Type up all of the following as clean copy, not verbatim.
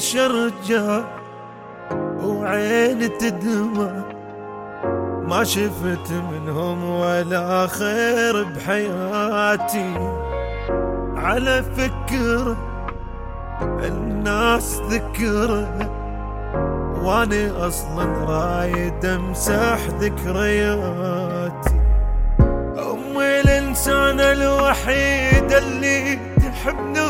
ليش ارجع وعيني تدمع، ما شفت منهم ولا خير بحياتي. على فكرة الناس ذكرى واني اصلا رايد امسح ذكرياتي. امي الانسانة الوحيدة اللي تحبني،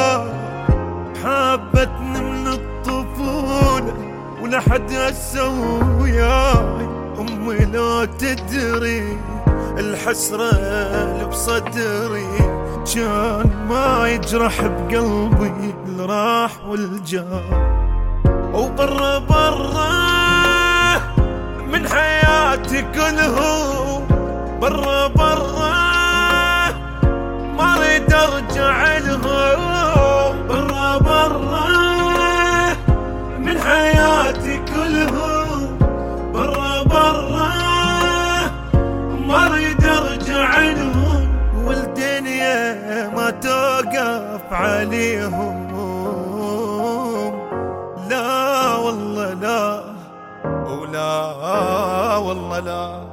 حابتني من الطفولة ولا حد هسه وياي. امي لو تدري الحسرة اللي بصدري، كان ما يجرح بقلبي الراح والجار. وبرا برا من حياتي كلهم، برا برا ما اريد ارجع لهم. برا برا من حياتي كلهم، برا برا ما اريد ارجع لهم. والدنيا ما توقف عليهم، لا والله لا، ولا والله لا.